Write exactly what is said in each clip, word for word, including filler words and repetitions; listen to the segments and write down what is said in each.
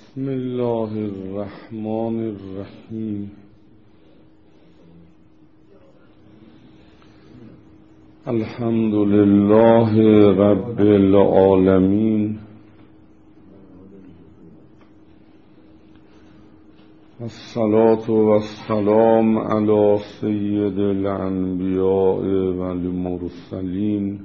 بسم الله الرحمن الرحیم. الحمد لله رب العالمین، الصلاة والسلام علی سید الانبیاء والمرسلین،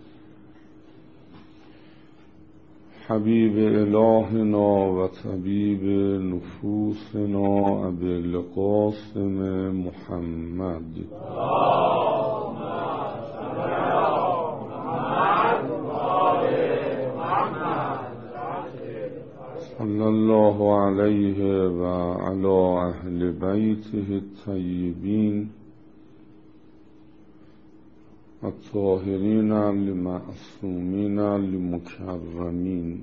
حبیب الهنا و طبیب نفوسنا ابی القاسم محمد صلی الله علیه و علی اهل بیته الطیبین الطاهرین المعصومین المکرمین.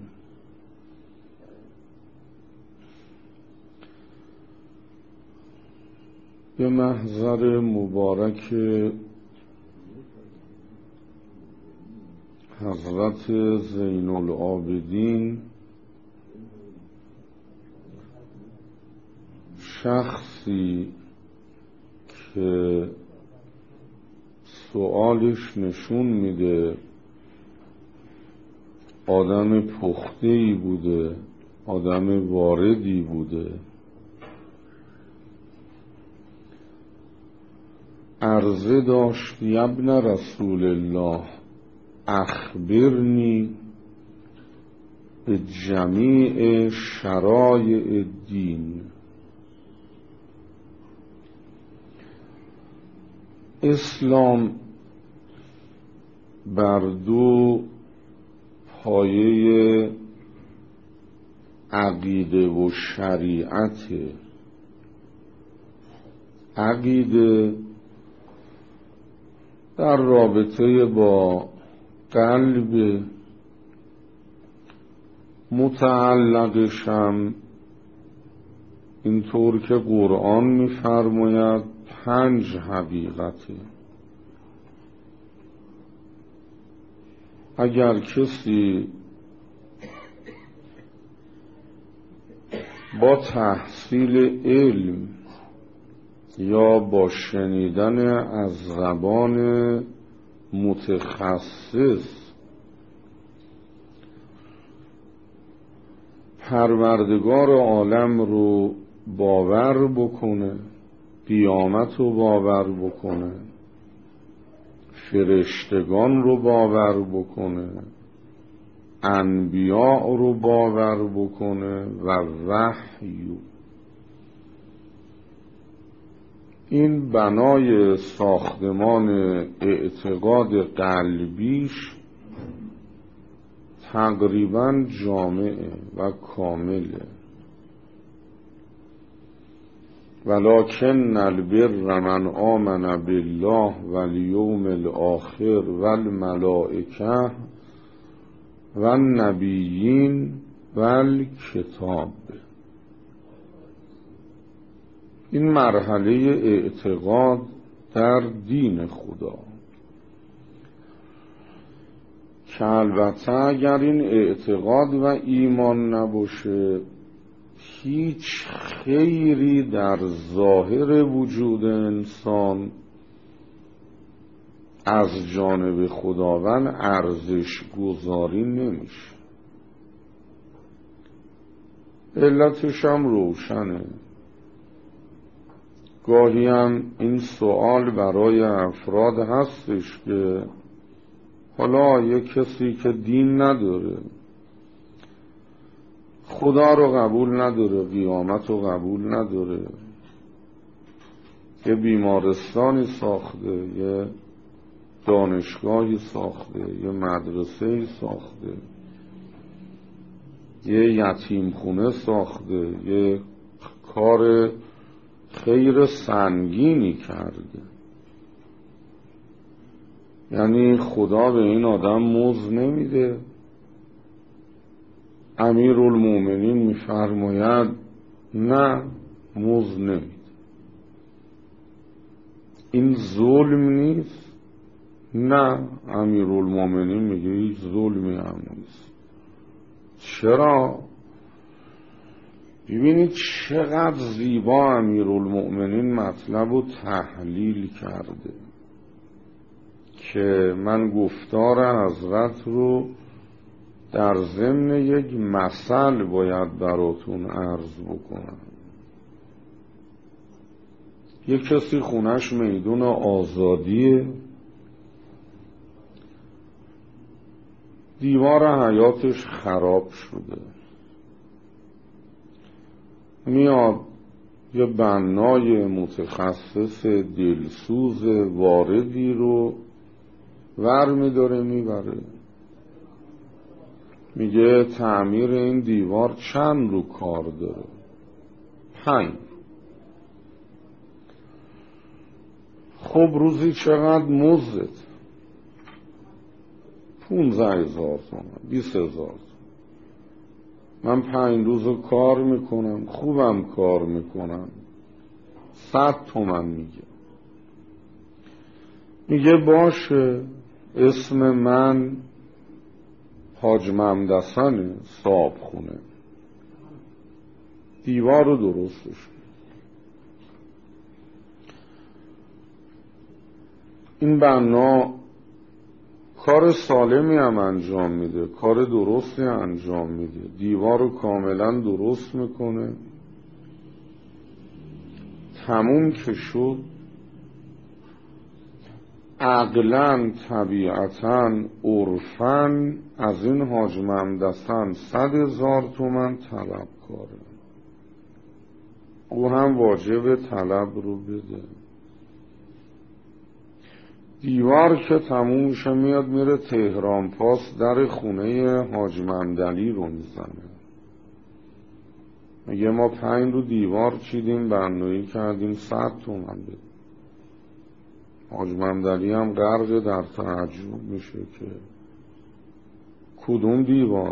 به محضر مبارک حضرت زین العابدین، شخصی که سؤالش نشون میده آدم پخته‌ای بوده، آدم واردی بوده، عرضه داشت ابن رسول الله اخبرنی به جمیع شرایع الدین. اسلام بر دو پایه عقیده و شریعت. عقیده در رابطه با قلب، متعلقشم اینطور که قرآن می‌فرماید پنج حقیقته. اگر کسی با تحصیل علم یا با شنیدن از زبان متخصص پروردگار عالم رو باور بکنه، قیامت رو باور بکنه، فرشتگان رو باور بکنه، انبیاء رو باور بکنه و وحی، این بنای ساختمان اعتقاد قلبیش تقریبا جامعه و کامله. ولکن البر من آمن بالله والیوم الاخر والملائکه والنبیین والکتاب. این مرحله اعتقاد در دین خدا که البته اگر این اعتقاد و ایمان نباشه هیچ خیری در ظاهر وجود انسان از جانب خداوند ارزش گذاری نمیشه. علتش هم روشنه. گاهی هم این سوال برای افراد هستش که حالا یک کسی که دین نداره، خدا رو قبول نداره، قیامت رو قبول نداره، یه بیمارستانی ساخته، یه دانشگاهی ساخته، یه مدرسه‌ای ساخته، یه یتیمخونه ساخته، یه کار خیر سنگینی کرده، یعنی خدا به این آدم مزد نمیده. امیرالمومنین میفرماید نه، مزد نمیده. این ظلم نیست؟ نه، امیرالمومنین میگه هیچ ظلمی هم نیست. چرا؟ ببینید چقدر زیبا امیرالمؤمنین مطلب رو تحلیل کرده که من گفتار حضرت رو در ضمن یک مثل باید براتون عرض بکنم. یک کسی خونش میدون آزادیه، دیوار حیاتش خراب شده، میاد یه بنای متخصص دلسوز واردی رو ور میداره میبره، میگه تعمیر این دیوار چند رو کار داره؟ پنج. خب روزی چقدر مزدت؟ پونزه هزار تومن، بیست هزار. من پنج روز کار میکنم، خوبم کار میکنم، صد تومن میگه. میگه باشه، اسم من حاج ممدسنه، صاحب خونه، دیوار رو درستش کن. این بنا کار سالمی هم انجام میده، کار درستی انجام میده، دیوار رو کاملا درست میکنه. تموم که شد، عقلاً طبیعتاً عرفاً از این حاج ممدسن صد هزار تومن طلب کاره، او هم واجب طلب رو بده. دیوار که تموم شه میاد میره تهران پاس، در خونه حاج ممدلی رو میزنه، میگه ما پنج رو دیوار چیدیم، بنایی کردیم، صد تومن بده. حاج ممدلی هم غرق در تعجب میشه که کدوم دیوار؟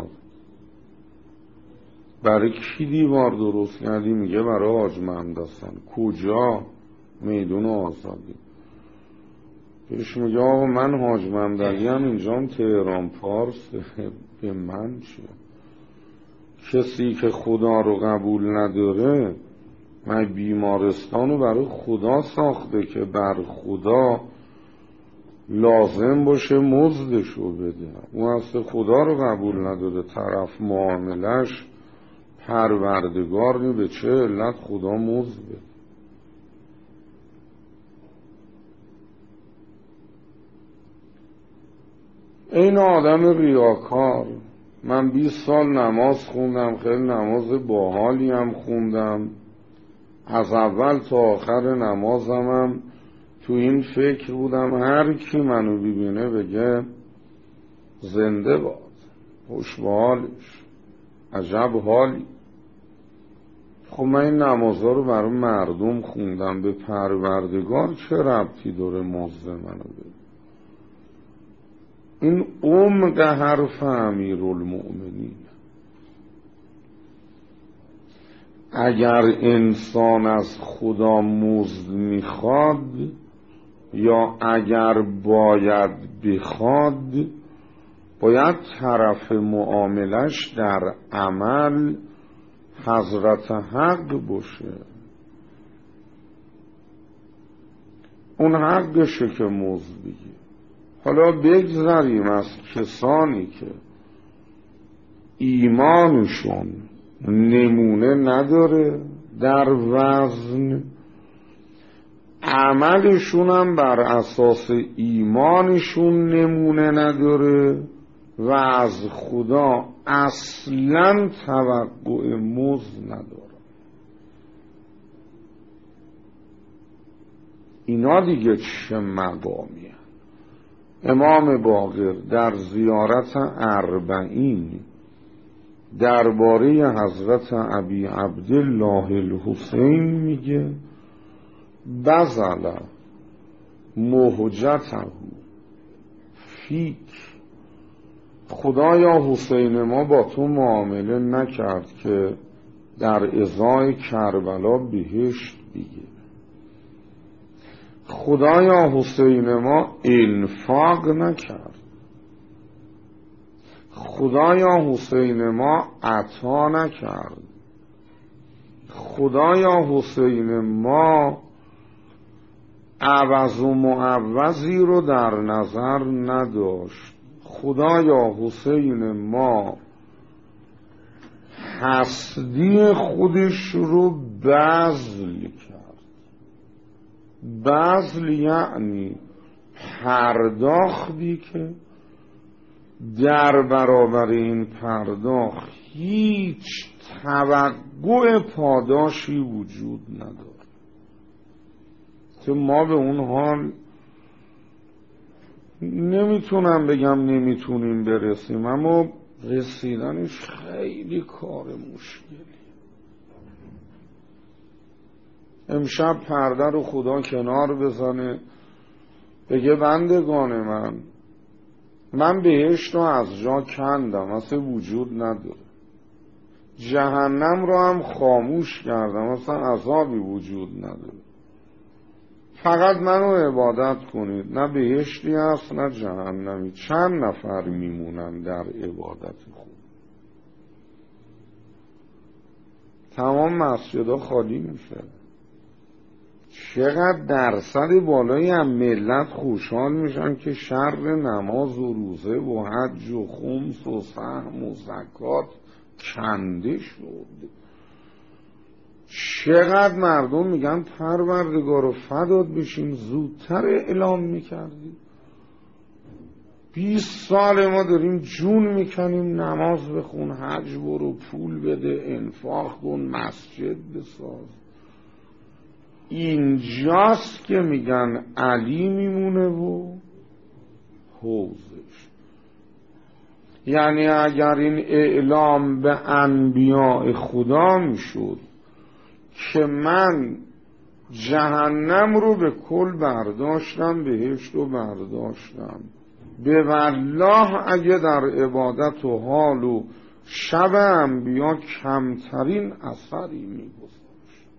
برای کی دیوار درست کردی؟ میگه برای حاج ممدسن. کجا؟ میدون آزادی. پیش میگه آقا من حاج ممدلی هم اینجام تهران پارس، به من چه؟ کسی که خدا رو قبول نداره، من بیمارستان رو برای خدا ساخته که بر خدا لازم باشه مزدشو بده. اون اصلا خدا رو قبول نداره، طرف معاملش پروردگار نی، به چه علت خدا مزد بده؟ این آدم ریاکار. من بیست سال نماز خوندم، خیلی نماز باحالی هم خوندم، از اول تا آخر نمازمم تو این فکر بودم هر کی منو ببینه بگه زنده باد، خوش به حالش، عجب حالی. خب من این نمازها رو برای مردم خوندم، به پروردگار چه ربطی داره مزد منو بده؟ این عمق حرف امیرالمؤمنین. اگر انسان از خدا مزد میخواد یا اگر باید بخواد، باید طرف معاملش در عمل حضرت حق باشه. اون حقشه که مزد بگه. حالا بگذاریم از کسانی که ایمانشون نمونه نداره در وزن، عملشون هم بر اساس ایمانشون نمونه نداره و از خدا اصلا توقع مزد نداره. اینا دیگه چه مقامی؟ امام باقر در زیارت اربعین درباره حضرت ابی عبدالله الحسین میگه بذل مهجته فیک، خدایا حسین ما با تو معامله نکرد که در ازای کربلا بهشت بگیره. خدایا حسین ما انفاق نکرد، خدایا حسین ما عطا نکرد، خدایا حسین ما عوض و معوضی رو در نظر نداشت، خدایا حسین ما هستی خودش رو بذل کرد. بذل یعنی پرداختی که در برابر این پرداخت هیچ توقع پاداشی وجود نداره. که ما به اون حال نمیتونم بگم نمیتونیم برسیم، اما رسیدنش خیلی کار مشکلی. امشب پرده رو خدا کنار بزنه بگه بندگان من من بهشت رو از جا کندم، اصلا وجود نداره. جهنم رو هم خاموش کردم، اصلا عذابی وجود نداره. فقط منو عبادت کنید، نه بهشتی هست نه جهنمی. چند نفر میمونن در عبادت خود؟ تمام مسجدها خالی میشه. چقدر درصد بالایی هم ملت خوشحال میشن که شر نماز و روزه و حج و خمس و سهم و زکات کنده شد. چقدر مردم میگن پروردگارو فدات بشیم زودتر اعلام میکردیم. بیست سال ما داریم جون میکنیم نماز بخون، حج برو، پول بده، انفاق کن، مسجد بساز. اینجاست که میگن علی میمونه و حوزش. یعنی اگر این اعلام به انبیاء خدا میشد که من جهنم رو به کل برداشتم، بهشت رو برداشتم، به والله اگه در عبادت و حال و شب انبیا کمترین اثری میگذاشت.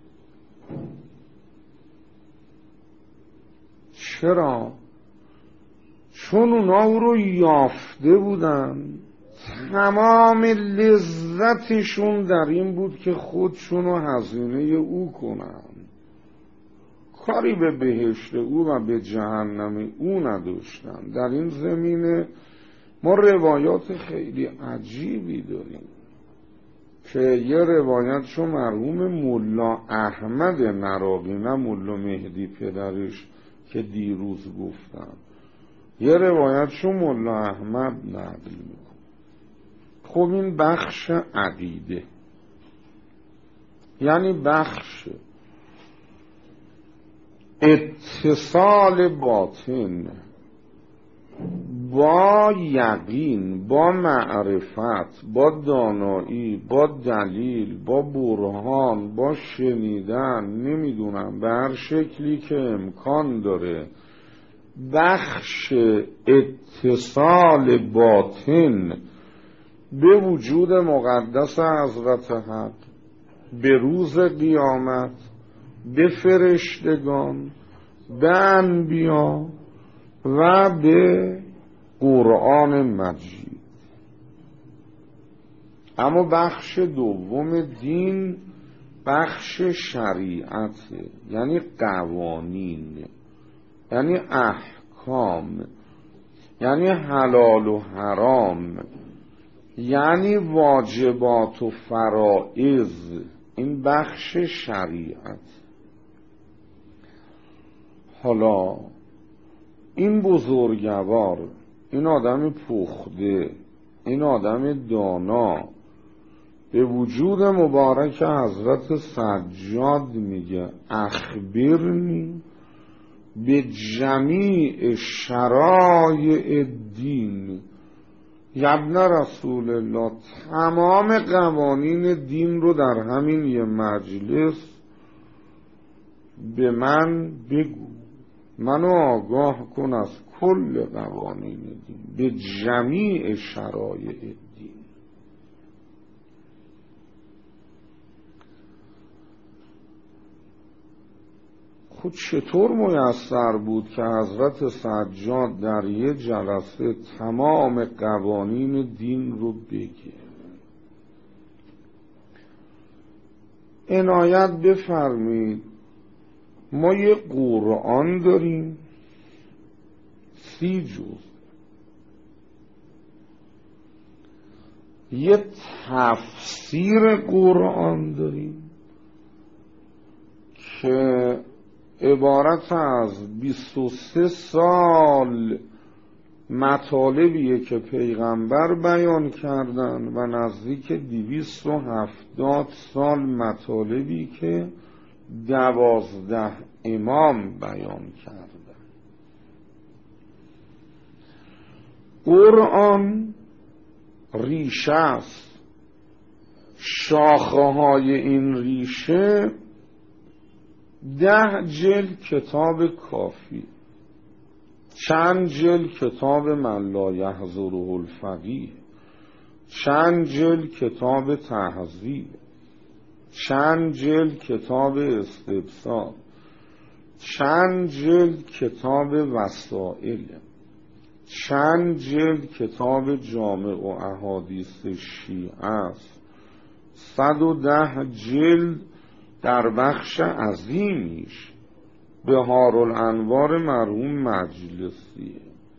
چرا؟ چون اونا او رو یافته بودن. تمام لذتشون در این بود که خودشون رو هزینه او کنن، کاری به بهشت او و به جهنم او نداشتن. در این زمینه ما روایات خیلی عجیبی داریم که یه روایت چون مرحوم ملا احمد نراقی، نه ملا مهدی پدرش که دیروز گفتم، یه روایت چون ملا احمد نقل میکنه. خب این بخش عقیده، یعنی بخش اتصال باطن با یقین، با معرفت، با دانایی، با دلیل، با برهان، با شنیدن، نمیدونم به هر شکلی که امکان داره. بخش اتصال باطن به وجود مقدس حضرت حق، به روز قیامت، به فرشتگان، به انبیا و به قرآن مجید. اما بخش دوم دین بخش شریعت، یعنی قوانین، یعنی احکام، یعنی حلال و حرام، یعنی واجبات و فرائض. این بخش شریعت. حالا این بزرگوار، این آدم پخته، این آدم دانا به وجود مبارک حضرت سجاد میگه اخبرنی به جمیع شرایع دین. ابن رسول الله، تمام قوانین دین رو در همین یه مجلس به من بگو، منو آگاه کن از کل قوانین دین، به جمیع شرایع دین. خود چطور میسر بود که حضرت سجاد در یه جلسه تمام قوانین دین رو بگه؟ عنایت بفرمید ما یه قرآن داریم سی جز، یه تفسیر قرآن داریم که عبارت از بیست و سه سال مطالبیه که پیغمبر بیان کردن و نزدیک دویست و هفتاد سال مطالبی که دوازده امام بیان کردن. قرآن ریشه است، شاخه های این ریشه ده جلد کتاب کافی، چند جلد کتاب من لا یحضره الفقیه، چند جلد کتاب تهذیب، چند جلد کتاب استبصار، چند جلد کتاب وسائل، چند جلد کتاب جامع و احادیث شیعه است، صد و ده جلد در بخش عظیمیش بهارالانوار مرحوم مجلسیه.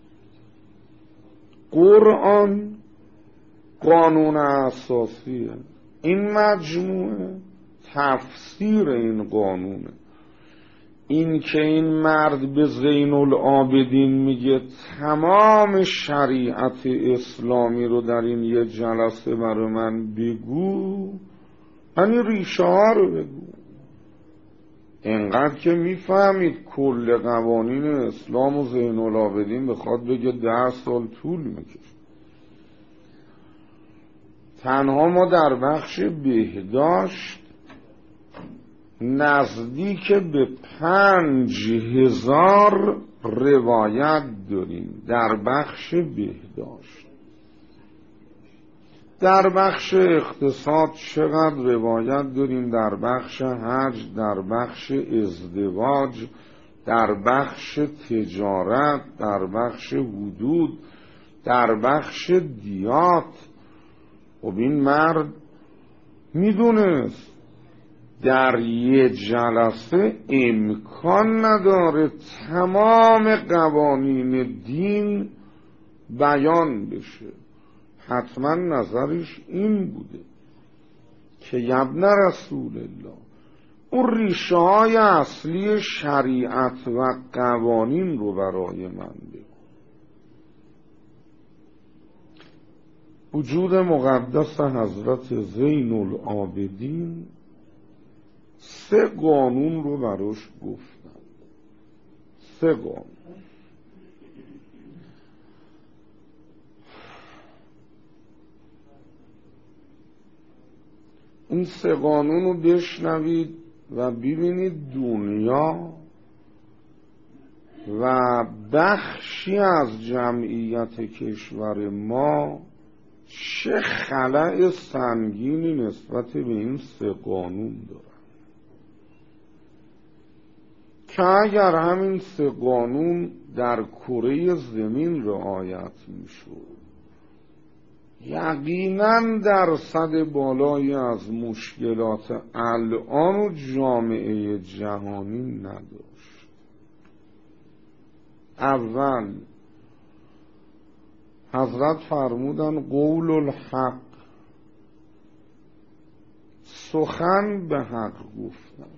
قرآن قانون اساسیه، این مجموعه تفسیر این قانونه. این که این مرد به زین العابدین میگه تمام شریعت اسلامی رو در این یه جلسه برای من بگو، یعنی ریشه ها رو بگو. اینقدر که میفهمید کل قوانین اسلام و زین العابدین بخواد بگه ده سال طول میکشه. تنها ما در بخش بهداشت نزدیک به پنج هزار روایت داریم در بخش بهداشت. در بخش اقتصاد چقدر روایت داریم، در بخش حج، در بخش ازدواج، در بخش تجارت، در بخش حدود، در بخش دیات. خب این مرد میدونست در یه جلسه امکان نداره تمام قوانین دین بیان بشه. حتما نظرش این بوده که یبن رسول الله اون ریشه های اصلی شریعت و قوانین رو برای من بگو. وجود مقدس حضرت زین العابدین سه قانون رو براش گفتن، سه قانون. این سه قانون رو بشنوید و ببینید دنیا و بخشی از جمعیت کشور ما چه خلأ سنگینی نسبت به این سه قانون دارن که اگر همین سه قانون در کره زمین رعایت میشد یقینا درصد بالایی از مشکلات الان و جامعه جهانی نداشت. اول حضرت فرمودن قول الحق، سخن به حق گفتن.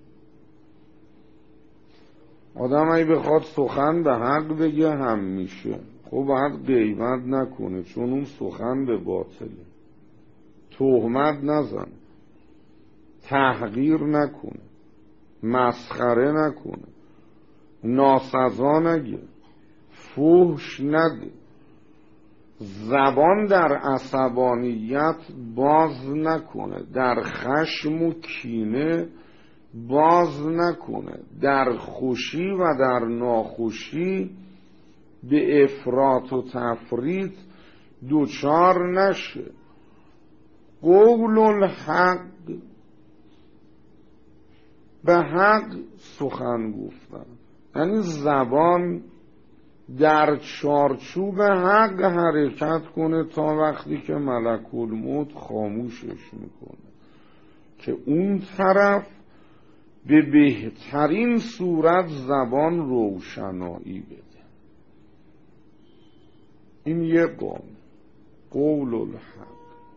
آدم اگه بخواد سخن به حق بگه هم میشه، خب باید غیبت نکنه چون اون سخن به باطله، تهمت نزن، تحقیر نکنه، مسخره نکنه، ناسزا نگه، فحش نده، زبان در عصبانیت باز نکنه، در خشم و کینه باز نکنه، در خوشی و در ناخوشی به افراط و تفریط دوچار نشه. قول الحق، به حق سخن گفتن، یعنی زبان در چارچوب حق حرکت کنه تا وقتی که ملک الموت خاموشش میکنه. که اون طرف به بهترین صورت زبان روشنایی بده. این یک قول، قول الحق.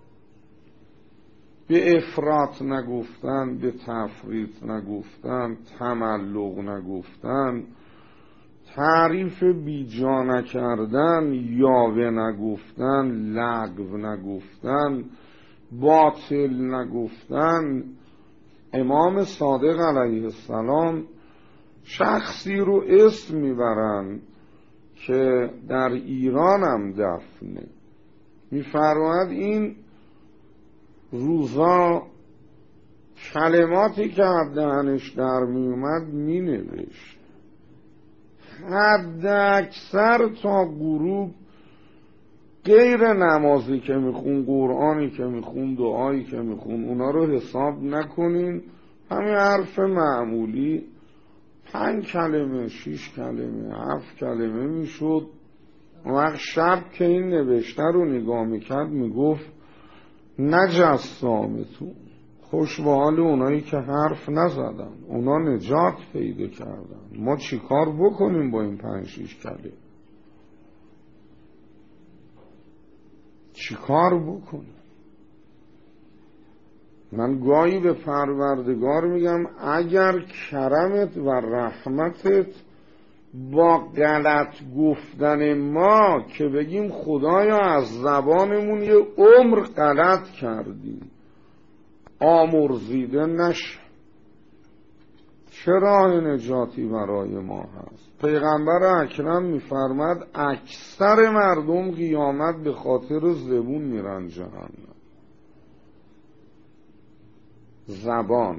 به افراط نگفتن، به تفریط نگفتن، تملق نگفتن، تعریف بیجا نکردن، یاوه نگفتن، لغو نگفتن، باطل نگفتن. امام صادق علیه السلام شخصی رو اسم میبرن که در ایران هم دفنه، میفرماید این روزا کلماتی که از دهنش در میومد مینوشت، حد اکثر تا غروب غیر نمازی که میخون، قرآنی که میخون، دعایی که میخون، اونا رو حساب نکنین، همین حرف معمولی پنج کلمه، شیش کلمه، هفت کلمه میشد. وقت شب که این نوشته رو نگاه میکرد میگفت نجسامتون، خوش به حال اونایی که حرف نزدن، اونا نجات پیدا کردن، ما چی کار بکنیم با این پنج شیش کلمه؟ چی کار بکنیم؟ من گاهی به پروردگار میگم اگر کرمت و رحمتت با غلط گفتن ما که بگیم خدایا از زبانمون یه عمر غلط کردیم آمرزیده نشه، چه راه نجاتی برای ما هست؟ پیغمبر اکرم میفرماد اکثر مردم قیامت به خاطر زبون میرن جهنم. زبان،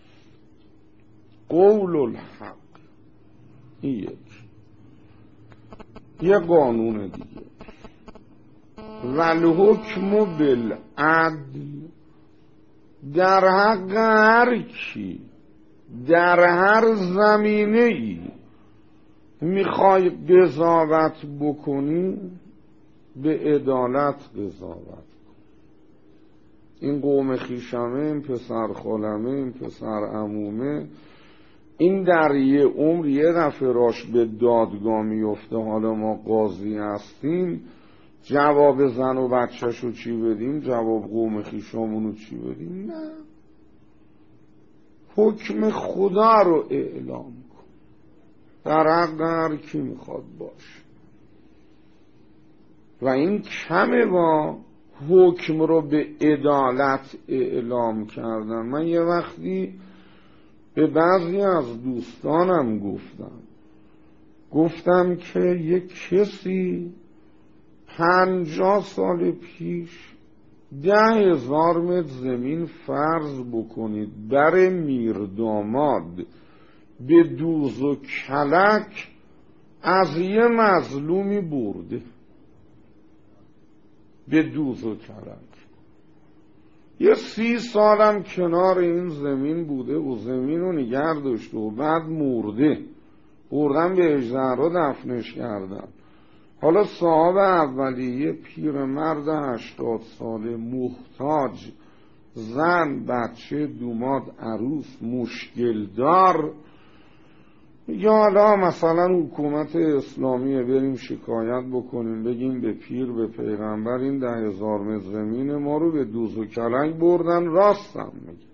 قول الحق، این یک. یه قانون دیگه، والحکم بالعدل، در حق هر کی در هر زمینه ای میخوای قضاوت بکنی به عدالت قضاوت کن. این قوم خیشمه، این پسر خالمه، این پسر عمومه، این در یه عمر یه دفعه راش به دادگاه میفته، حالا ما قاضی هستیم جواب زن و بچه‌شو چی بدیم، جواب قوم خیشامونو چی بدیم؟ نه، حکم خدا رو اعلام کن در حق هر کی میخواد باشه. و این کمه با حکم رو به عدالت اعلام کردن. من یه وقتی به بعضی از دوستانم گفتم گفتم که یک کسی پنجاه سال پیش ده هزار متر زمین فرض بکنید بر میرداماد به دوز و کلک از یه مظلومی برده، به دوز و کلک. یه سی سالم کنار این زمین بوده و زمین رو نگه داشته و بعد مرده، بردن به اژدها دفنش کردن. حالا صاحب اولیه پیرمرد هشتاد ساله محتاج، زن، بچه، دوماد، عروس، مشکل دار، میگه حالا مثلا حکومت اسلامیه بریم شکایت بکنیم بگیم به پیر به پیغمبر این ده هزار متر زمین ما رو به دوز و کلنگ بردن. راستم میگه.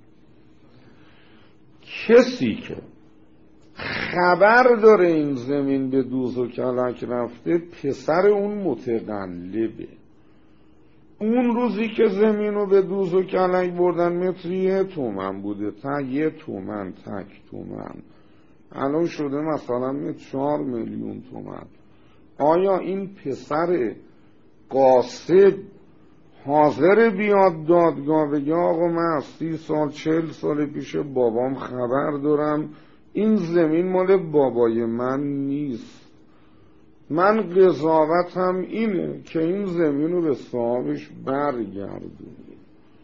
کسی که خبر داره این زمین به دوز و کلک رفته پسر اون متقلبه. اون روزی که زمین رو به دوز و کلک بردن متری یه تومن بوده، تا یه تومن تک تومن الان شده مثلا چهار میلیون تومن. آیا این پسر قاصد حاضر بیاد دادگاه بگه آقا من از سی سال چهل سال پیش بابام خبر دارم این زمین مال بابای من نیست، من قضاوتم اینه که این زمین رو به صاحبش برگردونی؟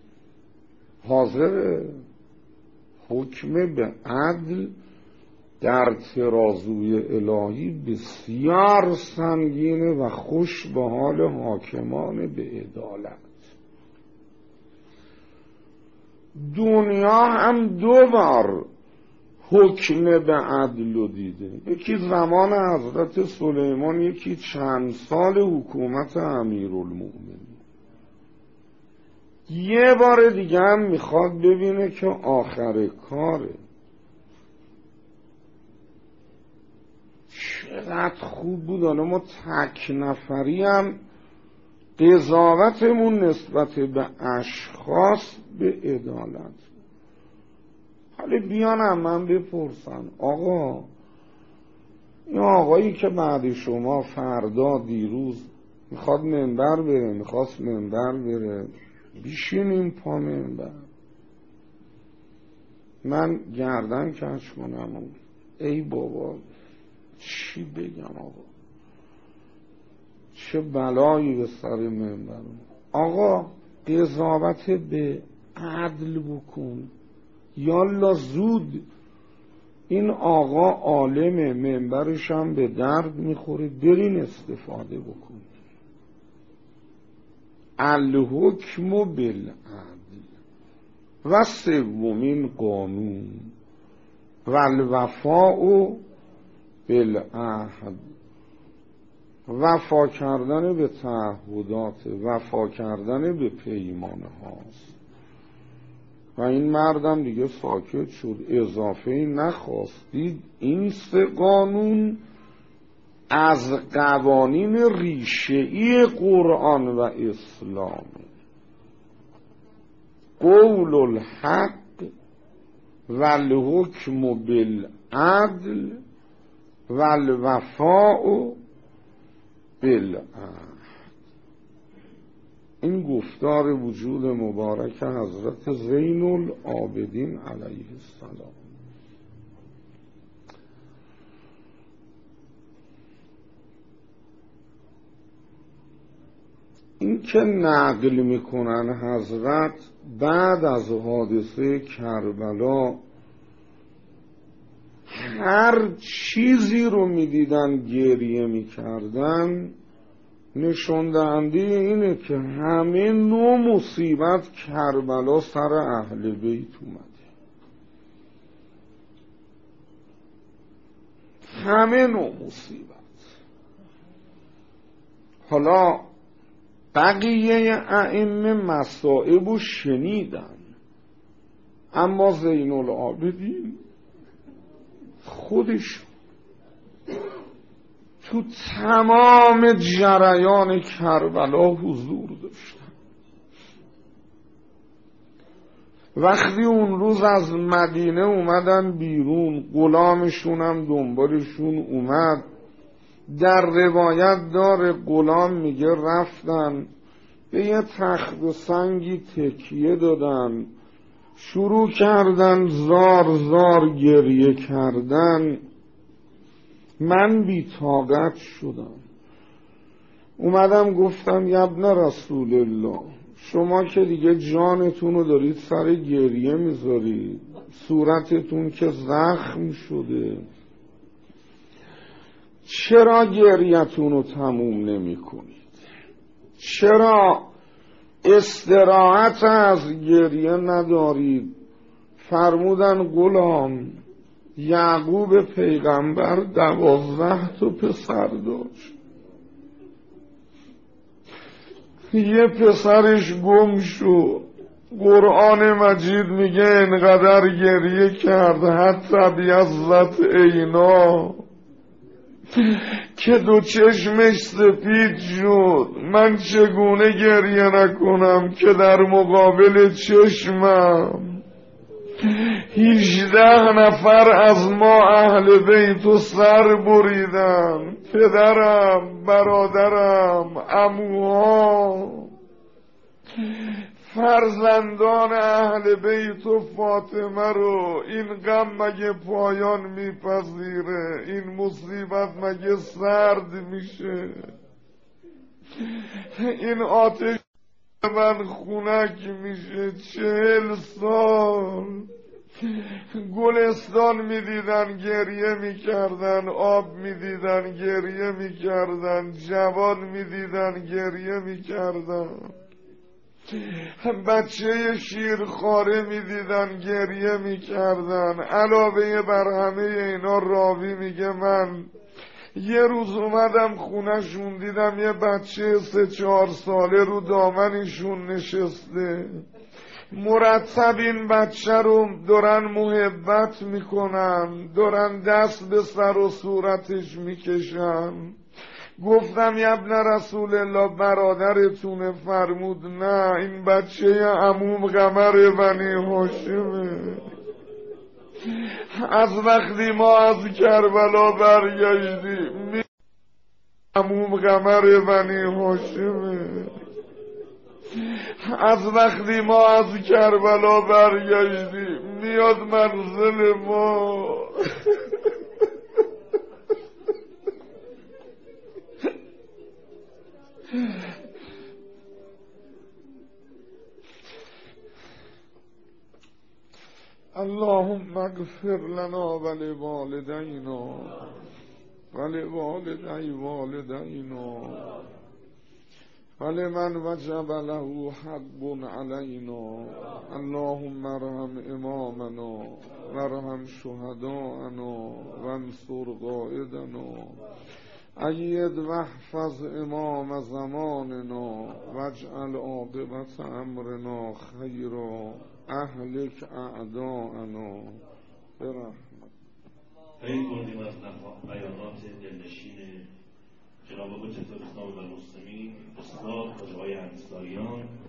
حاضر حکم به عدل در ترازوی الهی بسیار سنگینه و خوش به حال حاکمان به عدالت. دنیا هم دو بار حکم به عدل رو دیده، یکی زمان حضرت سلیمان، یکی چند سال حکومت امیرالمومنین. یه بار دیگه هم میخواد ببینه که آخر کاره. چقدر خوب بود. حالا ما تک نفری هم قضاوتمون نسبت به اشخاص به عدالت. حالا بیان هم من بپرسن آقا، این آقایی که بعد شما فردا دیروز میخواد منبر بره، میخواست منبر بره، بیشینیم پا منبر، من گردن کش کنم ای بابا چی بگم آقا، چه بلایی به سر منبر. آقا قضاوت به عدل بکن، یالا زود این آقا عالم، منبرش هم به درد میخوره، برین استفاده بکن. الحکم بالعدل. و سومین قانون و الوفاء بالعهد، وفا کردن به تعهدات، وفا کردن به پیمانه هاست. و این مردم دیگه ساکت شد، اضافه نخواستید. این سه قانون از قوانین ریشه‌ای قرآن و اسلام: قول الحق و الحکم بالعدل و الوفاء بالعهد. این گفتار وجود مبارک حضرت زین العابدین علیه السلام. این که نقل میکنن حضرت بعد از حادثه کربلا هر چیزی رو میدیدن گریه میکردن، نشون دهنده اینه که همه نوع مصیبت کربلا سر اهل بیت اومده. همه نوع مصیبت. حالا بقیه ائمه مصائب رو شنیدن، اما زین العابدین خودش تو تمام جریان کربلا حضور داشتن. وقتی اون روز از مدینه اومدن بیرون، غلامشون هم دنبالشون اومد. در روایت داره غلام میگه رفتن به یه تخت و سنگی تکیه دادن، شروع کردن زار زار گریه کردن. من بی طاقت شدم، اومدم گفتم یا ابن رسول الله، شما که دیگه جانتون رو دارید سر گریه میذارید، صورتتون که زخم شده، چرا گریتون رو تموم نمی کنید؟ چرا استراحت از گریه ندارید؟ فرمودن غلام، یعقوب پیغمبر دوازده تا پسر داشت، یه پسرش گم شد. قرآن مجید میگه انقدر گریه کرد حتی بیضت عینا، که دو چشمش سفید شد. من چگونه گریه نکنم که در مقابل چشمم هیجده نفر از ما اهل بیت و سر بریدن، پدرم، برادرم، عموها، فرزندان اهل بیت و فاطمه رو. این غم مگه پایان میپذیره؟ این مصیبت مگه سرد میشه؟ این آتش من خونک میشه. چهل سال گلستان میدیدن گریه میکردن، آب میدیدن گریه میکردن، جوان میدیدن گریه میکردن. بچه شیرخواره میدیدن گریه میکردن. علاوه بر همه اینا راوی میگه من یه روز اومدم خونه‌شون دیدم یه بچه سه چهار ساله رو دامنشون نشسته، مرتب این بچه رو دارن محبت میکنن، دارن دست به سر و صورتش میکشن. گفتم ابن رسول الله برادرتونه؟ فرمود نه، این بچه عموم قمر بنی هاشمه. از وقتی ما از کربلا برگشتیم عموم قمر بنی هاشمه. از وقتی ما از کربلا برگشتیم میاد منزل ما. اللهم اغفر لنا ولوالدینا ولوالدی والدینا ولمن وجب له حق علینا. اللهم ارحم امامنا وارحم شهداءنا وانصر قائدنا. اید واحفظ امام زماننا واجعل عاقبت امرنا خیرا. اهلک اعداءنا برحمت. خیلی بردیم از بیانات دلنشین جناب حجت الاسلام و المسلمین استاد حاج آقای انصاریان